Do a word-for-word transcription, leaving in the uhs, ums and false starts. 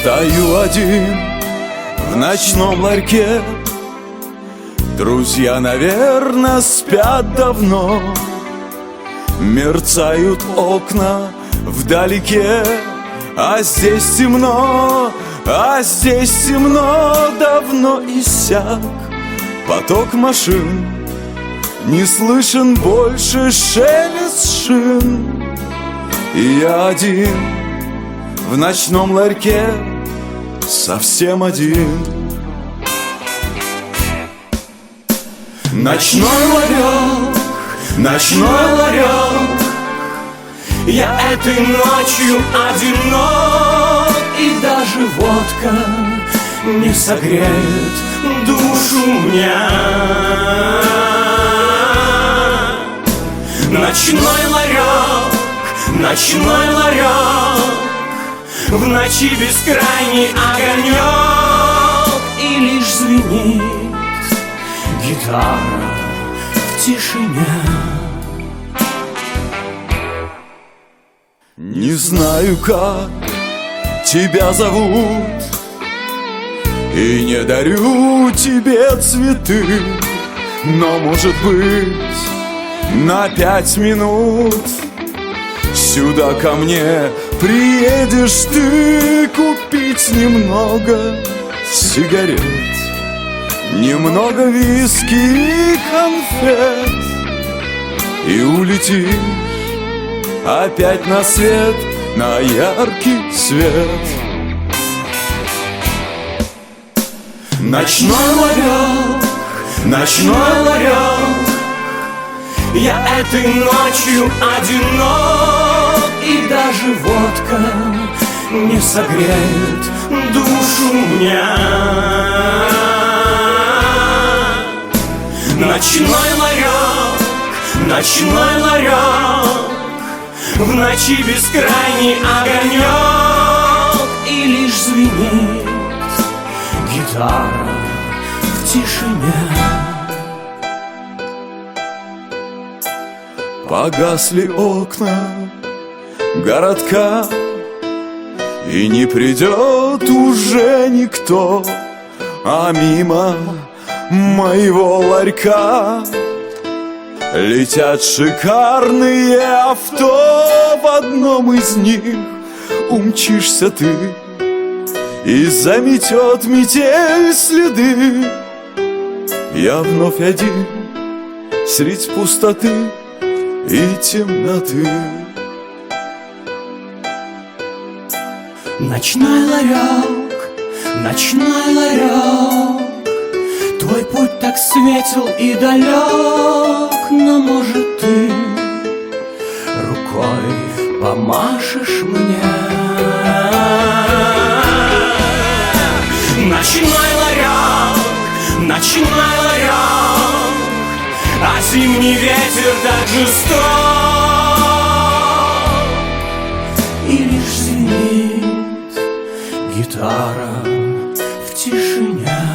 Стою один в ночном ларьке. Друзья, наверное, спят давно. Мерцают окна вдалеке, а здесь темно, а здесь темно. Давно иссяк поток машин, не слышен больше шелест шин. И я один в ночном ларьке, совсем один. Ночной ларек, ночной ларек, я этой ночью одинок. И даже водка не согреет душу меня. Ночной ларек, ночной ларек, в ночи бескрайний огонек. И лишь звенит гитара в тишине. Не знаю, как тебя зовут, и не дарю тебе цветы, но, может быть, на пять минут сюда ко мне приедешь ты купить немного сигарет, немного виски и конфет, и улетишь опять на свет, на яркий свет. Ночной ларек, ночной ларек, я этой ночью одинок. И даже водка не согреет душу меня. Ночной ларек, ночной ларек, в ночи бескрайний огонек. И лишь звенит гитара в тишине. Погасли окна городка, и не придет уже никто, а мимо моего ларька летят шикарные авто. В одном из них умчишься ты, и заметет метель следы. Я вновь один средь пустоты и темноты. Ночной ларек, ночной ларек, твой путь так светел и далек, но, может, ты рукой помашешь мне. Ночной ларек, ночной ларек, а зимний ветер так жесток. И лишь звенит гитара в тишине.